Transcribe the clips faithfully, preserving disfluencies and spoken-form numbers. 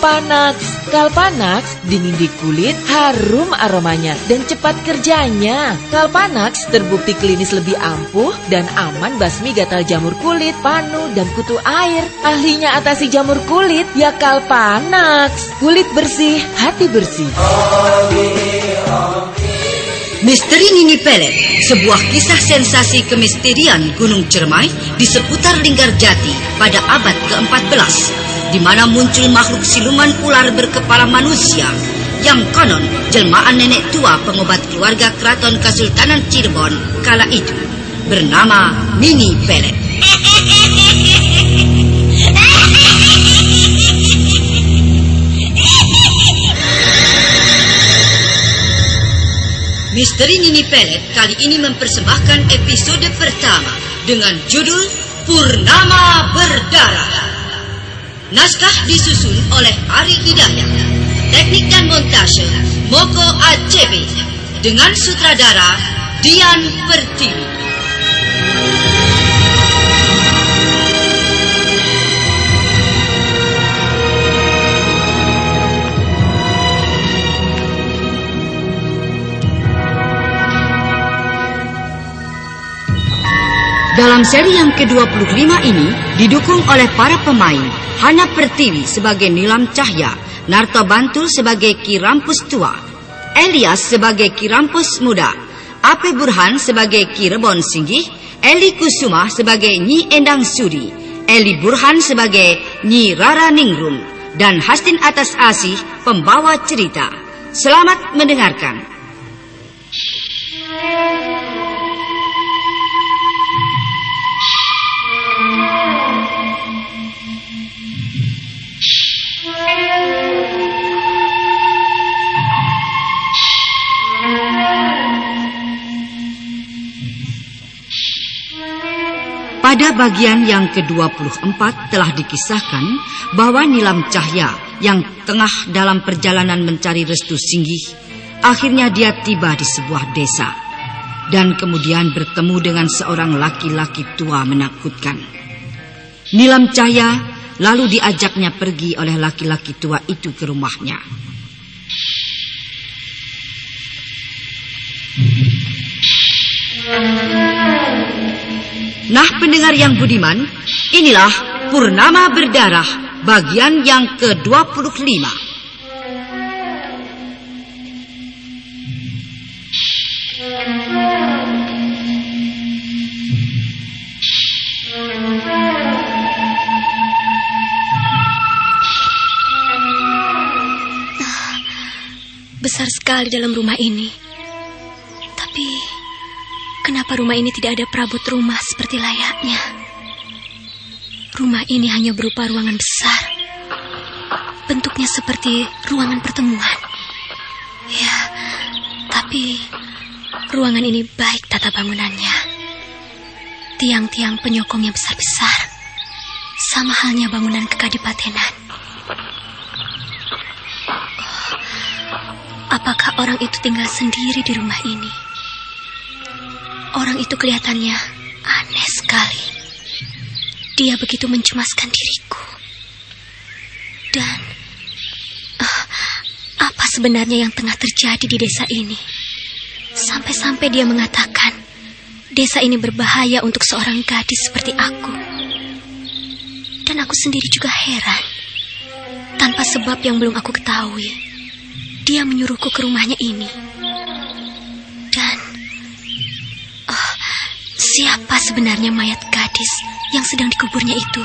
Kalpanax. Kalpanax dingin di kulit, harum aromanya, dan cepat kerjanya. Kalpanax terbukti klinis lebih ampuh dan aman basmi gatal jamur kulit, panu, dan kutu air. Ahlinya atasi jamur kulit, ya Kalpanax. Kulit bersih, hati bersih. Misteri Nini Pelet, sebuah kisah sensasi kemisterian Gunung Ciremai di seputar Linggarjati pada abad keempat belas, di mana muncul makhluk siluman ular berkepala manusia yang konon jelmaan nenek tua pengobat keluarga keraton Kesultanan Cirebon kala itu, bernama Nini Pelet. Misteri Nini Pelet kali ini mempersembahkan episode pertama dengan judul Purnama Berdarah. Naskah disusun oleh Ari Hidayat, teknik dan montase Moko A C B, dengan sutradara Dian Pertiwi. Dalam seri yang ke dua puluh lima ini didukung oleh para pemain Hana Pertiwi sebagai Nilam Cahya, Narto Bantul sebagai Ki Rampus Tua, Elias sebagai Ki Rampus Muda, Ape Burhan sebagai Ki Rebon Singgih, Eli Kusuma sebagai Nyi Endang Suri, Eli Burhan sebagai Nyi Rara Ningrum, dan Hastin Atas Asih pembawa cerita. Selamat mendengarkan. Pada bagian yang ke dua puluh empat telah dikisahkan bahwa Nilam Cahya yang tengah dalam perjalanan mencari restu Singgih, akhirnya dia tiba di sebuah desa dan kemudian bertemu dengan seorang laki-laki tua menakutkan. Nilam Cahya lalu diajaknya pergi oleh laki-laki tua itu ke rumahnya. Nah, pendengar yang budiman, inilah Purnama Berdarah bagian yang ke dua puluh lima. Besar sekali dalam rumah ini. Tapi kenapa rumah ini tidak ada perabot rumah seperti layaknya? Rumah ini hanya berupa ruangan besar. Bentuknya seperti ruangan pertemuan. Ya, tapi ruangan ini baik tata bangunannya. Tiang-tiang penyokongnya besar-besar, sama halnya bangunan kekadipatenan. Apakah orang itu tinggal sendiri di rumah ini? Orang itu kelihatannya aneh sekali. Dia begitu mencemaskan diriku. Dan uh, apa sebenarnya yang tengah terjadi di desa ini? Sampai-sampai dia mengatakan desa ini berbahaya untuk seorang gadis seperti aku. Dan aku sendiri juga heran. Tanpa sebab yang belum aku ketahui, dia menyuruhku ke rumahnya ini. Dan oh, siapa sebenarnya mayat gadis yang sedang dikuburnya itu?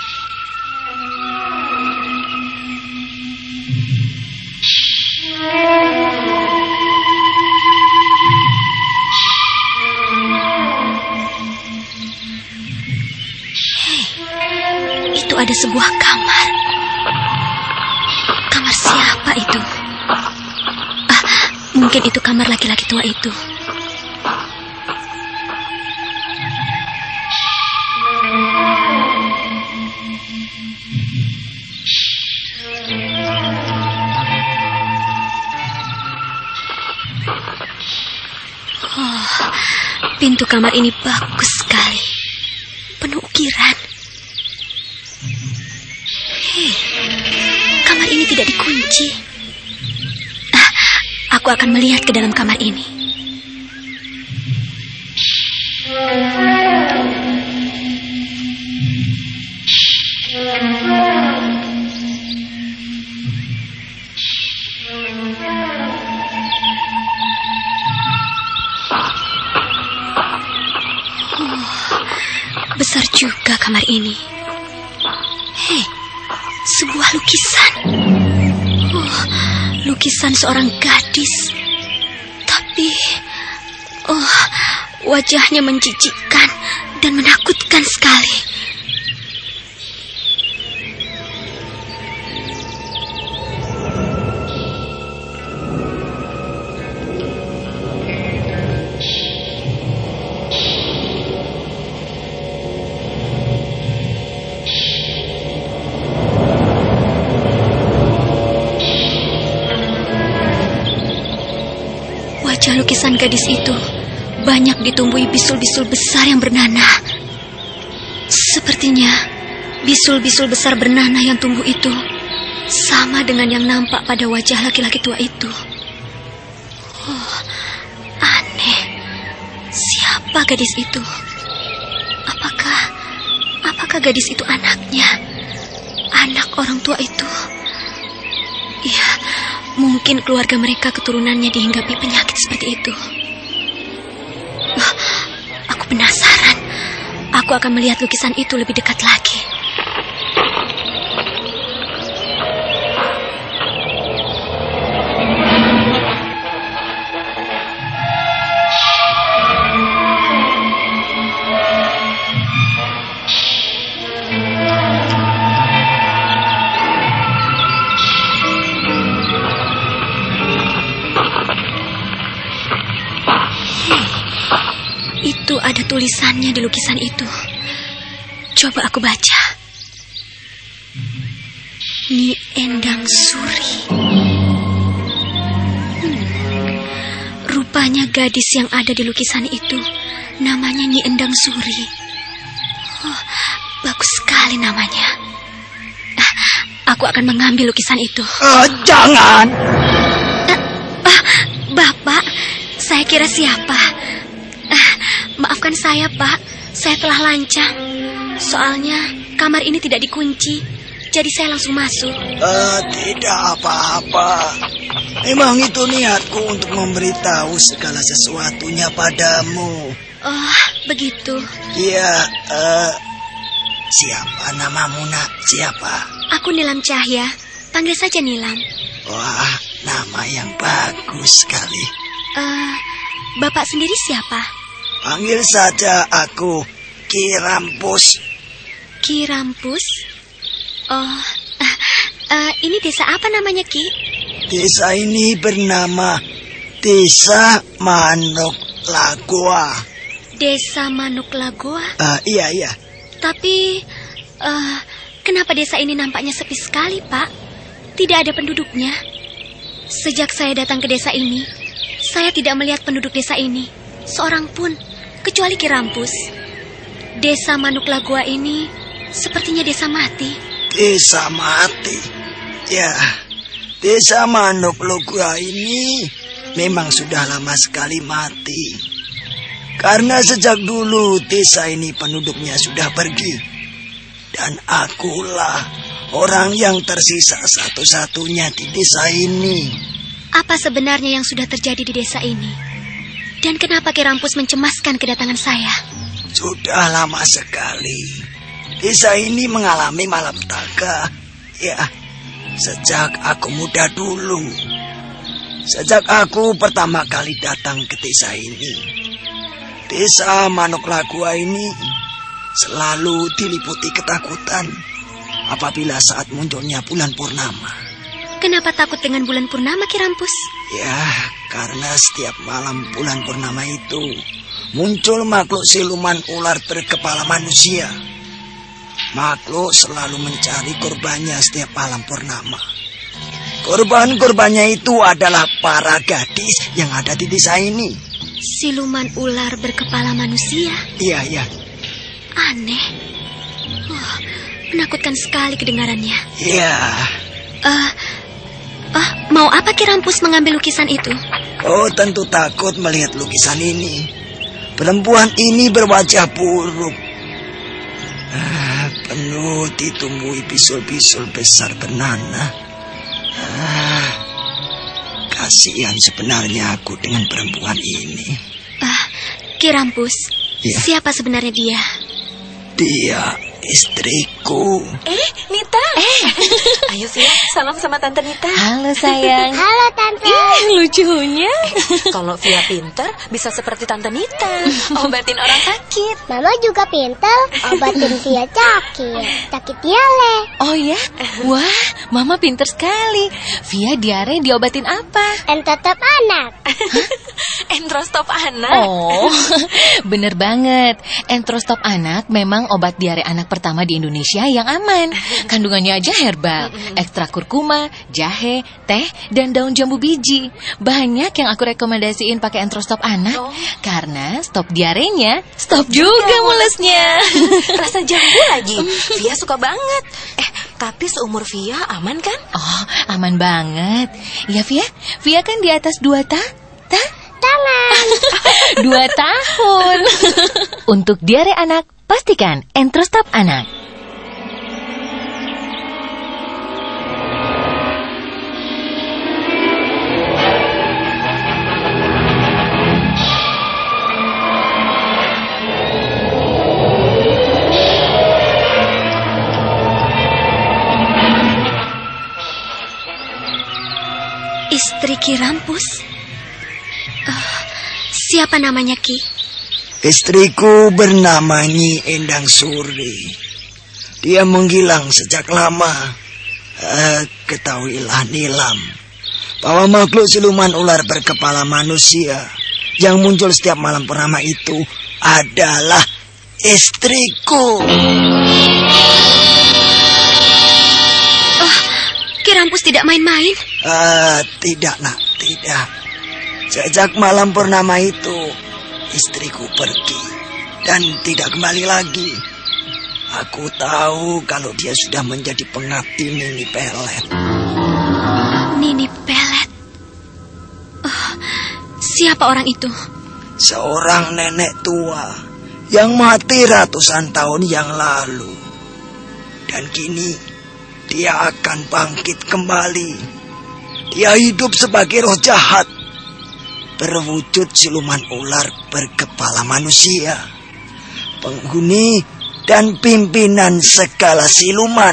Hei, itu ada sebuah kamar. Kamar siapa itu? Mungkin itu kamar laki-laki tua itu. Oh, pintu kamar ini bagus sekali. Penuh ukiran. Hei, kamar ini tidak dikunci. Ah, aku akan melihat ke dalam kamar ini. Oh, besar juga kamar ini. Hei, sebuah lukisan. Oh, lukisan seorang gadis. Tapi, oh, wajahnya menjijikkan dan menakutkan sekali. Wajah lukisan gadis itu banyak ditumbuhi bisul-bisul besar yang bernanah. Sepertinya bisul-bisul besar bernanah yang tumbuh itu sama dengan yang nampak pada wajah laki-laki tua itu. Oh, aneh. Siapa gadis itu? Apakah apakah gadis itu anaknya? Anak orang tua itu? Ya, mungkin keluarga mereka keturunannya dihinggapi penyakit seperti itu. Oh, aku penasaran. Aku akan melihat lukisan itu lebih dekat lagi. Itu ada tulisannya di lukisan itu. Coba aku baca. Nyi Endang Suri. Hmm. Rupanya gadis yang ada di lukisan itu namanya Nyi Endang Suri. Oh, bagus sekali namanya. Ah, aku akan mengambil lukisan itu. Uh, jangan. Uh, uh, Bapak, saya kira siapa? Uh, maafkan saya, Pak. Saya telah lancang. Soalnya kamar ini tidak dikunci, jadi saya langsung masuk. Uh, tidak apa-apa. Memang itu niatku untuk memberitahu segala sesuatunya padamu. Oh, begitu. Iya, uh, siapa namamu, nak? Siapa? Aku Nilam Cahya. Panggil saja Nilam. Wah, nama yang bagus sekali. Uh, Bapak sendiri siapa? Panggil saja aku Ki Rampus. Ki Rampus? Oh, uh, uh, ini desa apa namanya, Ki? Desa ini bernama Desa Manuk Lagoa. Desa Manuk Lagoa? Uh, iya, iya. Tapi, uh, kenapa desa ini nampaknya sepi sekali, Pak? Tidak ada penduduknya. Sejak saya datang ke desa ini, saya tidak melihat penduduk desa ini seorang pun, kecuali Ki Rampus. Desa Manuk Lagoa ini sepertinya desa mati. Desa mati? Ya, Desa Manuk Lagoa ini memang sudah lama sekali mati. Karena sejak dulu desa ini penduduknya sudah pergi. Dan akulah orang yang tersisa satu-satunya di desa ini. Apa sebenarnya yang sudah terjadi di desa ini? Dan kenapa Ki Rampus mencemaskan kedatangan saya? Sudah lama sekali desa ini mengalami malapetaka. Ya, sejak aku muda dulu. Sejak aku pertama kali datang ke desa ini, Desa Manuk Lagoa ini selalu diliputi ketakutan apabila saat munculnya bulan purnama. Kenapa takut dengan bulan purnama, Ki Rampus? Ya, karena setiap malam bulan purnama itu muncul makhluk siluman ular berkepala manusia. Makhluk selalu mencari korbannya setiap malam purnama. Korban-korbannya itu adalah para gadis yang ada di desa ini. Siluman ular berkepala manusia? Iya, iya. Aneh. Oh, menakutkan sekali kedengarannya. Iya, Uh, uh, mau apa Ki Rampus mengambil lukisan itu? Oh, tentu takut melihat lukisan ini. Perempuan ini berwajah buruk. Ah, penuh ditumbuhi bisul-bisul besar bernanah. Ah, kasihan sebenarnya aku dengan perempuan ini. Uh, Ki Rampus, ya. Siapa sebenarnya dia? Dia istriku. Eh, Nita. Eh, ayo Via, salam sama Tante Nita. Halo sayang. Halo Tante. Ih, lucunya. Kalau Via pinter, bisa seperti Tante Nita, obatin orang sakit. Mama juga pinter, obatin Via sakit. Sakit diare. Oh ya? Wah, Mama pinter sekali. Via diare diobatin apa? Entrostop anak. Entrostop anak. Oh, bener banget. Entrostop anak memang obat diare anak pertama di Indonesia yang aman. Kandungannya aja herbal, ekstra kurkuma, jahe, teh, dan daun jambu biji. Banyak yang aku rekomendasiin pakai Entrostop anak. Oh. Karena stop diarenya, stop juga mulesnya. Rasa jambu lagi. Via suka banget. Eh, tapi seumur Via aman kan? Oh, aman banget. Ya Via, Via kan di atas dua ta? Ta? Tangan. Dua tahun. Untuk diare anak, pastikan Entrostop anak. Istri Ki Rampus? Uh, siapa namanya Ki? Istriku bernama Nyi Endang Suri. Dia menghilang sejak lama. Uh, ketahuilah Nilam, bahwa makhluk siluman ular berkepala manusia yang muncul setiap malam purnama itu adalah istriku. Oh, Ki Rampus tidak main-main? Uh, tidak nak, tidak. Sejak malam purnama itu, istriku pergi dan tidak kembali lagi. Aku tahu kalau dia sudah menjadi pengabdi Nini Pelet. Nini Pelet? Oh, siapa orang itu? Seorang nenek tua yang mati ratusan tahun yang lalu. Dan kini dia akan bangkit kembali. Dia hidup sebagai roh jahat, berwujud siluman ular berkepala manusia, penghuni dan pimpinan segala siluman.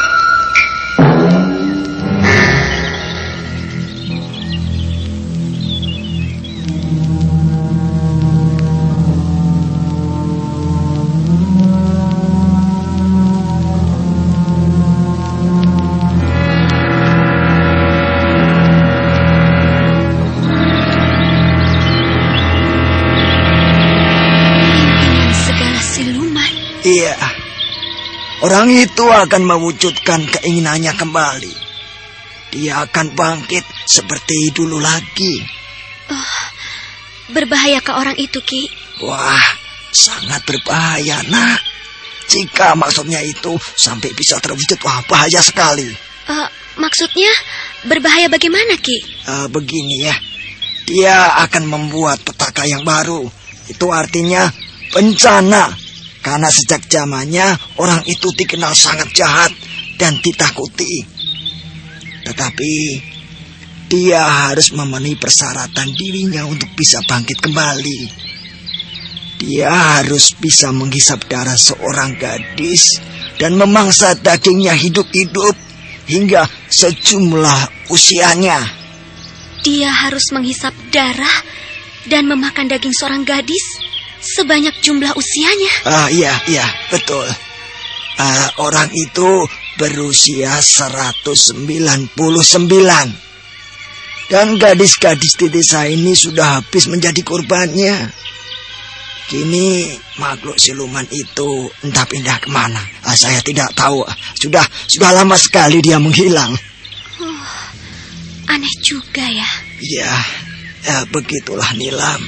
Iya, orang itu akan mewujudkan keinginannya kembali. Dia akan bangkit seperti dulu lagi. Oh, berbahayakah orang itu, Ki? Wah, sangat berbahaya, nak. Jika maksudnya itu sampai bisa terwujud, wah bahaya sekali. Uh, maksudnya berbahaya bagaimana, Ki? Uh, begini ya, dia akan membuat petaka yang baru. Itu artinya bencana. Karena sejak zamannya orang itu dikenal sangat jahat dan ditakuti. Tetapi dia harus memenuhi persyaratan dirinya untuk bisa bangkit kembali. Dia harus bisa menghisap darah seorang gadis dan memangsa dagingnya hidup-hidup hingga sejumlah usianya. Dia harus menghisap darah dan memakan daging seorang gadis sebanyak jumlah usianya. Ah, iya, iya, betul. Uh, orang itu berusia seratus sembilan puluh sembilan. Dan gadis-gadis di desa ini sudah habis menjadi korbannya. Kini makhluk siluman itu entah pindah kemana. Uh, saya tidak tahu. Sudah sudah lama sekali dia menghilang. Oh, aneh juga ya. Iya, ya, begitulah Nilam.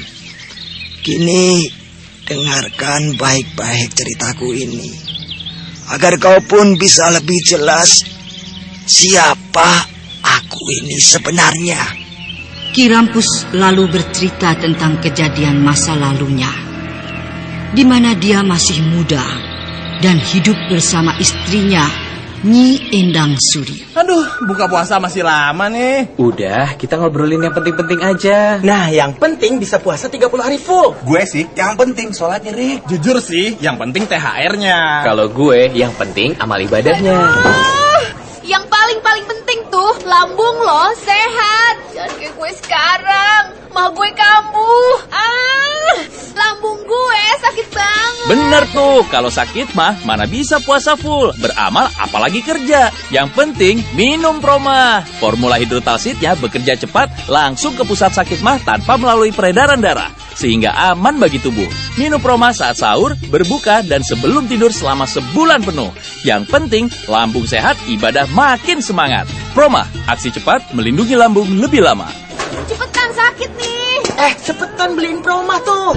Kini dengarkan baik-baik ceritaku ini, agar kau pun bisa lebih jelas siapa aku ini sebenarnya. Ki Rampus lalu bercerita tentang kejadian masa lalunya, di mana dia masih muda dan hidup bersama istrinya, Nyi Endang Suri. Aduh, buka puasa masih lama nih. Udah, kita ngobrolin yang penting-penting aja. Nah, yang penting bisa puasa tiga puluh hari full. Gue sih, yang penting sholatnya, Rik. Jujur sih, yang penting T H R-nya. Kalau gue, yang penting amal ibadahnya. Ah, yang paling-paling penting tuh, lambung lo sehat. Jangan kayak gue sekarang, mah gue kambuh. Ah, lambung gue sakit banget. Bener tuh, kalau sakit mah mana bisa puasa full, beramal apalagi kerja. Yang penting minum Proma. Formula hidrotalsitnya bekerja cepat langsung ke pusat sakit mah tanpa melalui peredaran darah, sehingga aman bagi tubuh. Minum Proma saat sahur, berbuka, dan sebelum tidur selama sebulan penuh. Yang penting lambung sehat, ibadah makin semangat. Proma, aksi cepat melindungi lambung lebih lama. Cepetan sakit nih. Eh, cepetan beliin Proma tuh.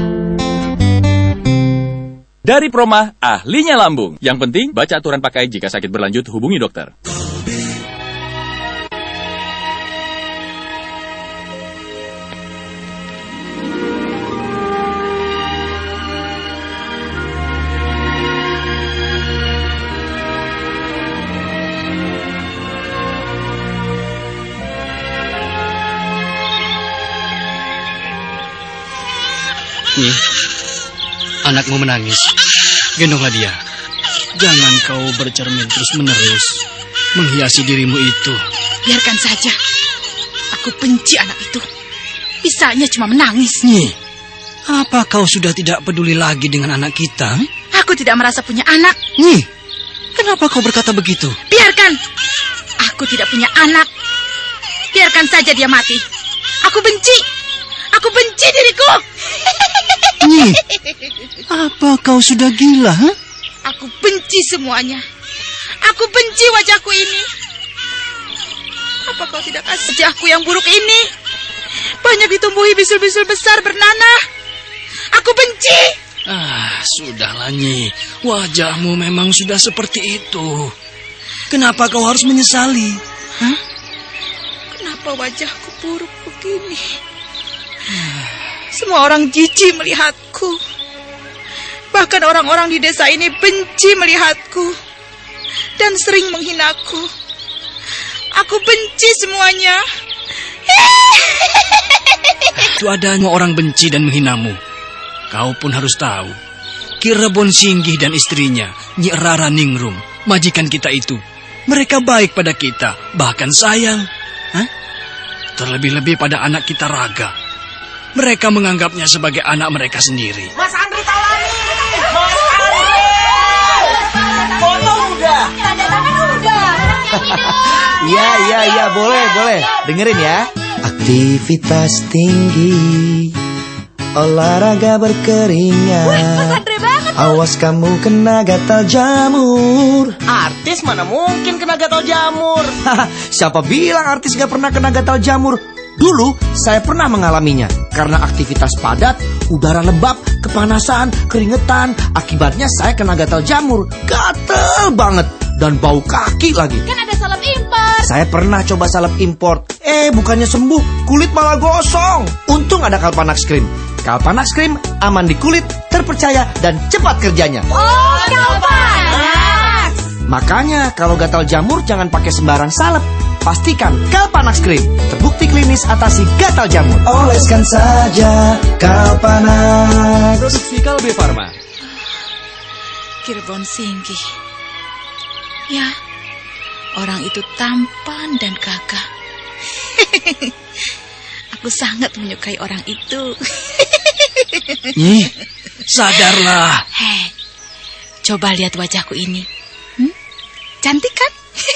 Dari Proma, ahlinya lambung. Yang penting, baca aturan pakai. Jika sakit berlanjut, hubungi dokter. Nyi, anakmu menangis. Gendonglah dia. Jangan kau bercermin terus-menerus menghiasi dirimu itu. Biarkan saja. Aku benci anak itu. Bisanya cuma menangis. Nyi, apa kau sudah tidak peduli lagi dengan anak kita? Aku tidak merasa punya anak. Nyi, kenapa kau berkata begitu? Biarkan. Aku tidak punya anak. Biarkan saja dia mati. Aku benci. Aku benci diriku. Nyi, apa kau sudah gila? Huh? Aku benci semuanya. Aku benci wajahku ini. Apa kau tidak kasih wajahku yang buruk ini? Banyak ditumbuhi bisul-bisul besar bernanah. Aku benci. Ah, sudahlah Nyi. Wajahmu memang sudah seperti itu. Kenapa kau harus menyesali? Hah? Kenapa wajahku buruk begini? Semua orang jijik melihatku. Bahkan orang-orang di desa ini benci melihatku dan sering menghinaku. Aku benci semuanya. Itu adanya orang benci dan menghinamu. Kau pun harus tahu, Ki Rebon Singgih dan istrinya, Nyi Rara Ningrum, majikan kita itu, mereka baik pada kita, bahkan sayang. Hah? Terlebih-lebih pada anak kita Raga. Mereka menganggapnya sebagai anak mereka sendiri. Mas Andri Taulani! Mas Andri! Foto udah! Tanda tangan udah! Iya, iya, iya, boleh, boleh. Dengerin ya. Aktivitas tinggi, olahraga berkeringat. Wih, Mas Andre banget tuh. Awas kamu kena gatal jamur. Artis mana mungkin kena gatal jamur? Siapa bilang artis gak pernah kena gatal jamur? Dulu saya pernah mengalaminya. Karena aktivitas padat, udara lembab, kepanasan, keringetan. Akibatnya saya kena gatal jamur. Gatel banget. Dan bau kaki lagi. Kan ada salep impor. Saya pernah coba salep impor. Eh, bukannya sembuh, kulit malah gosong. Untung ada Kalpanax Cream. Kalpanax Cream aman di kulit, terpercaya, dan cepat kerjanya. Oh, Kalpanax. Makanya kalau gatal jamur jangan pakai sembarang salep. Pastikan Kalpanax Cream terbukti klinis atasi gatal jamur. Oleskan saja Kalpanax. Produksi Kalbe Farma. Ki Rebon Singgih. Ya, orang itu tampan dan gagah. Aku sangat menyukai orang itu. Nyi, sadarlah. Hei, coba lihat wajahku ini. Hmm? Cantik kan?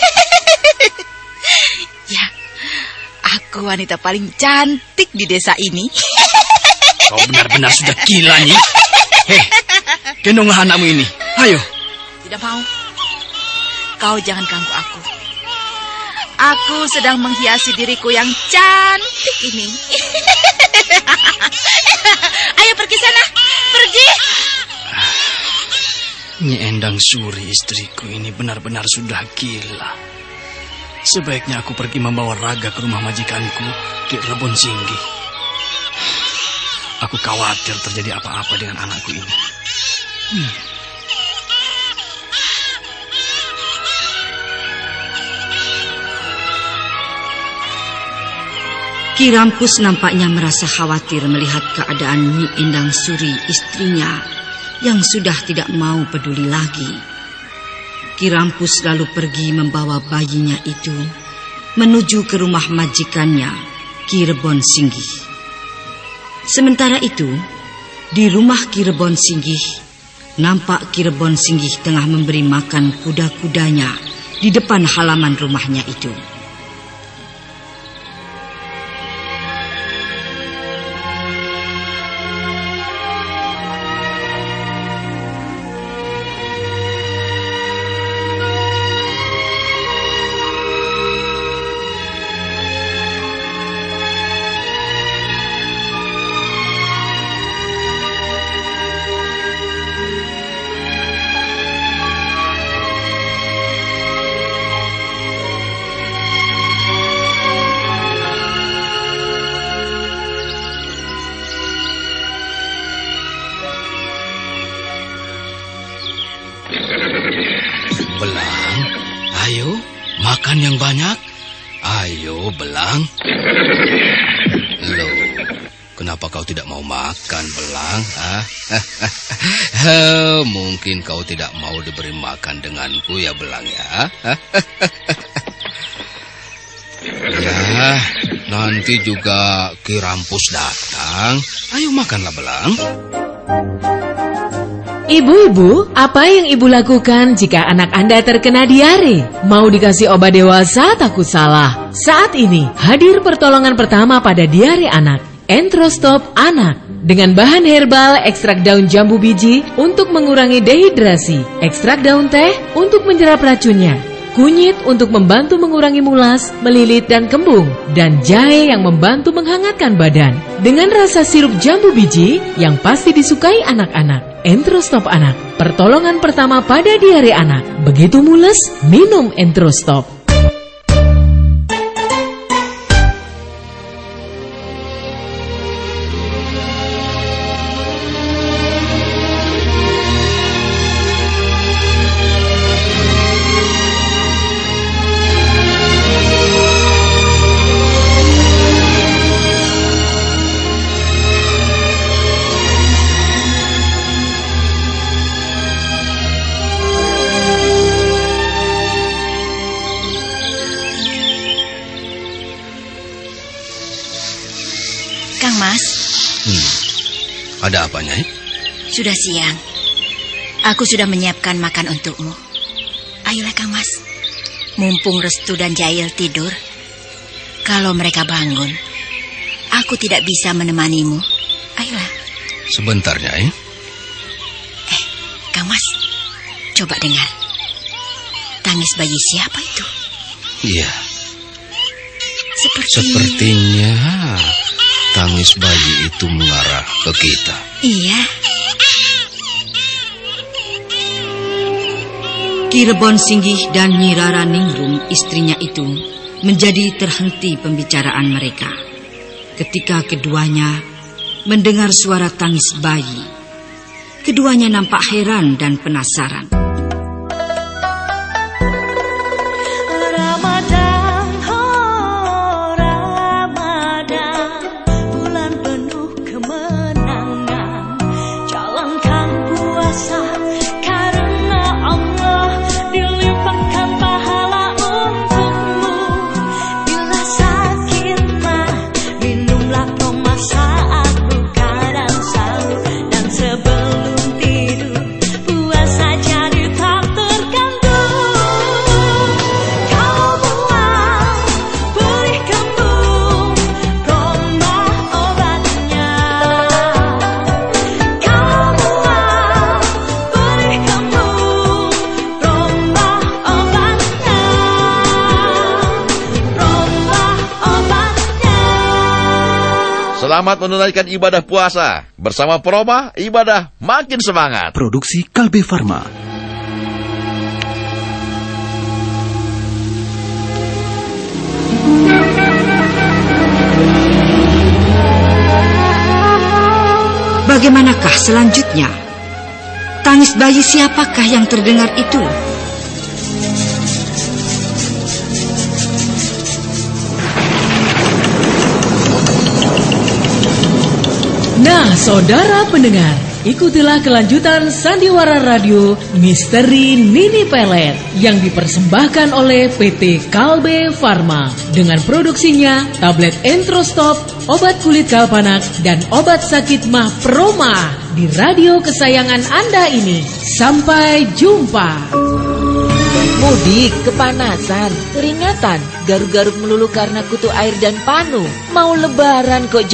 Ya, aku wanita paling cantik di desa ini. Kau benar-benar sudah gila, Nyi. Hei, gendonglah anakmu ini. Ayo. Tidak mau. Kau jangan ganggu aku. Aku sedang menghiasi diriku yang cantik ini. Ayo pergi sana, pergi. Nyi Endang Suri istriku ini benar-benar sudah gila. Sebaiknya aku pergi membawa Raga ke rumah majikanku, Ki Rebon Singgih. Aku khawatir terjadi apa-apa dengan anakku ini. Hmm. Ki Rampus nampaknya merasa khawatir melihat keadaan Nyi Endang Suri, istrinya, yang sudah tidak mau peduli lagi. Ki Rampus lalu pergi membawa bayinya itu menuju ke rumah majikannya, Ki Rebon Singgih. Sementara itu, di rumah Ki Rebon Singgih, nampak Ki Rebon Singgih tengah memberi makan kuda-kudanya di depan halaman rumahnya itu. Belang, ayo makan yang banyak. Ayo Belang. Loh, kenapa kau tidak mau makan, Belang? Ah? Mungkin kau tidak mau diberi makan denganku ya, Belang ya. Ya, nanti juga Ki Rampus datang. Ayo makanlah, Belang. Ibu-ibu, apa yang ibu lakukan jika anak Anda terkena diare? Mau dikasih obat dewasa? Takut salah. Saat ini hadir pertolongan pertama pada diare anak, Entrostop Anak. Dengan bahan herbal, ekstrak daun jambu biji untuk mengurangi dehidrasi, ekstrak daun teh untuk menyerap racunnya, kunyit untuk membantu mengurangi mulas, melilit dan kembung, dan jahe yang membantu menghangatkan badan. Dengan rasa sirup jambu biji yang pasti disukai anak-anak. Entrostop Anak, pertolongan pertama pada diare anak. Begitu mules, minum Entrostop. Kang Mas. Hmm. Ada apa, Nyai? Sudah siang. Aku sudah menyiapkan makan untukmu. Ayolah Kang Mas. Mumpung Restu dan Jail tidur, kalau mereka bangun, aku tidak bisa menemanimu. Ayolah. Sebentar, Nyai. Eh, Kang Mas, coba dengar. Tangis bayi siapa itu? Iya. Seperti... Sepertinya tangis bayi itu mengarah ke kita. Iya. Ki Rebon Singgih dan Nyi Rara Ningrum, istrinya itu, menjadi terhenti pembicaraan mereka ketika keduanya mendengar suara tangis bayi. Keduanya nampak heran dan penasaran. Selamat menunaikan ibadah puasa. Bersama Proma, ibadah makin semangat. Produksi Kalbe Farma. bagaimanakah selanjutnya? Tangis bayi siapakah yang terdengar itu? Nah, saudara pendengar, ikutilah kelanjutan Sandiwara Radio Misteri Nini Pelet yang dipersembahkan oleh P T Kalbe Farma dengan produksinya tablet Entrostop, obat kulit Kalpanak, dan obat sakit mah Proma di radio kesayangan Anda ini. Sampai jumpa. Mudik, kepanasan, keringatan, garuk-garuk melulu karena kutu air dan panu. Mau lebaran kok